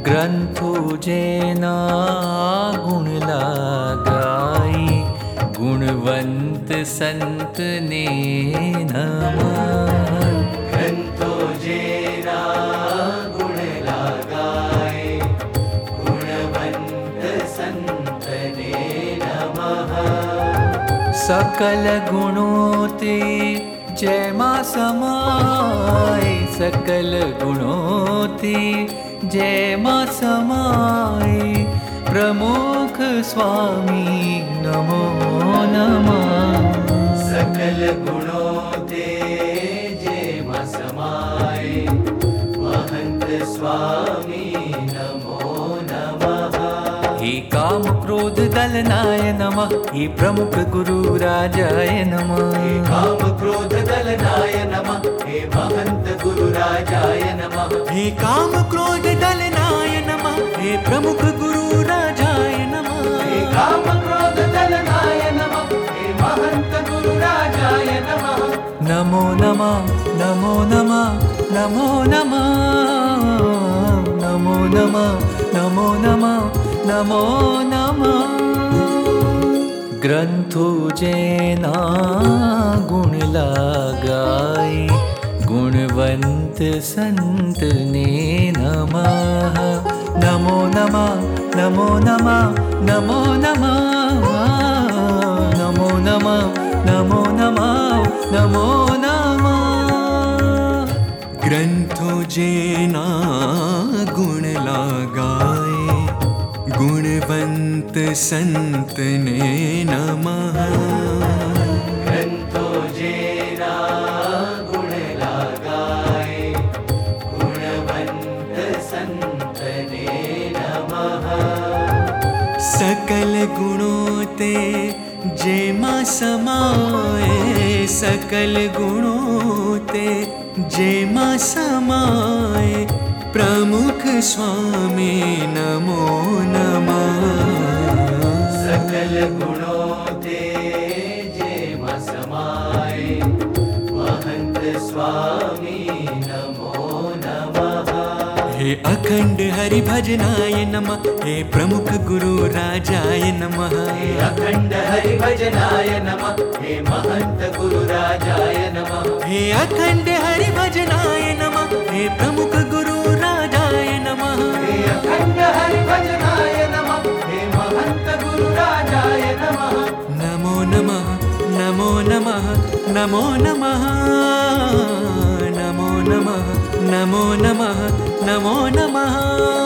ग्रंथो जेना गुण लगाई, गुणवंत संत ने नमः। ग्रंथो जेना गुण लगाए, गुणवंत संत ने नमः। सकल गुणों ते जय मां समाए, सकल गुणों ते जय मां समाए, प्रमुख स्वामी नमो नमः। सकल गुणों ते जय मां समाए, महंत स्वामी नमो नमः। हे काम क्रोध दलनाय नमः, हे प्रमुख गुरु राजाय नमः। हे काम क्रोध दलनाय नमः, हे महंत गुरु राजाय नमः। हे काम क्रोध दलनाय नमः, हे प्रमुख गुरु राजाय नमः। हे काम क्रोध दलनाय नमः, हे महंत गुरु राजाय नमः। नमो नमः, नमो नमः, नमो नमः, नमो नमः, नमो नमः, नमो नमः। ग्रंथो जेना गुण लगाई, गुणवंत संत ने नमः। नमो नमः, नमो नमः, नमो नमः, नमो नमः, नमो नमः, नमो नमः। ग्रंथो जेना गुण लगाए, गुणवंत संत ने नमः। ग्रंथो जेना गुण लगाए, गुणवंत संत ने नमः। सकल गुणों ते जय मां समाए, सकल गुणों ते जय मां समाए, प्रमुख स्वामी नमो नमः। सकल गुणों ते जय मां समाए, महंत स्वामी नमो नमः। हे अखंड हरि भजनाय नमः, हे प्रमुख गुरु राजाय नमः। हे अखंड हरि भजनाय नमः, हे महंत गुरु राजाय नमः। हे अखंड हरि भजनाय नमः, हे प्रमुख गुरु राजाय नमः। हे अखंड हरि भजनाय नमः, हे महंत गुरु राजाय नमः। नमो नमः, नमो नमः, नमो नमः, नमो नमः, नमो नमः, नमो नमः।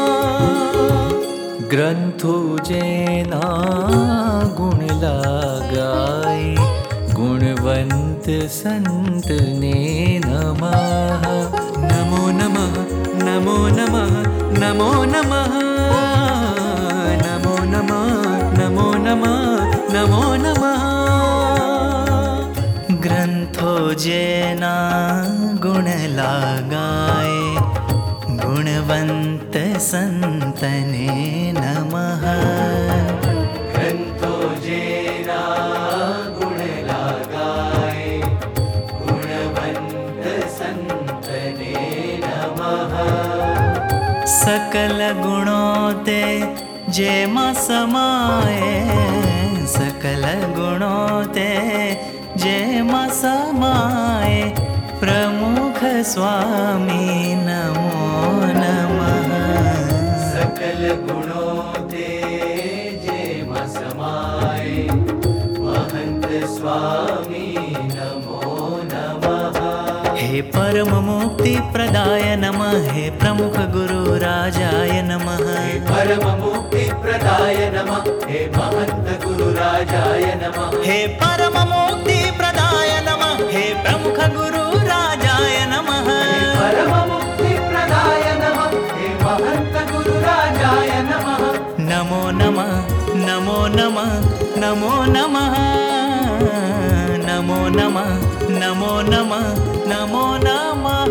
ग्रंथो जेना गुण लगाई, गुणवंत संत ने नमः। नमो नमः, नमो नमः, नमो नमः, नमो नमः, नमो नमः, नमो नमः। ग्रंथो जेना गुण लगाए, गुणवंत संत ने नमः। ग्रंथो जेना गुण लगाए, गुणवंत संत ने नमः। सकल गुणों ते जय मां समाए, सकल गुणों ते जय मां समाए, प्रमुख स्वामी नमो नमः। सकल गुणों ते जय मां समाए, महंत स्वामी नमो नमः। हे परम मुक्ति प्रदाय नमः, हे प्रमुख गुरु राजाय नमः। हे परम मुक्ति प्रदाय नमः, हे महंत गुरु राजाय नमः। हे परम मुक्ति प्रदाय नमः, हे प्रमुख गुरु राजाय नमः। हे परम मुक्ति प्रदाय नमः, हे महंत गुरु राजाय नमः। नमो नमः, नमो नमः, नमो नमः, नमो नमः, नमो नमः, नमो नमः।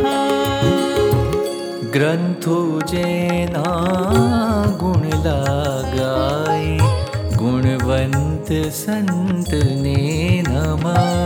ग्रंथो जेना गुण लगाई, गुणवंत संत ने नमः।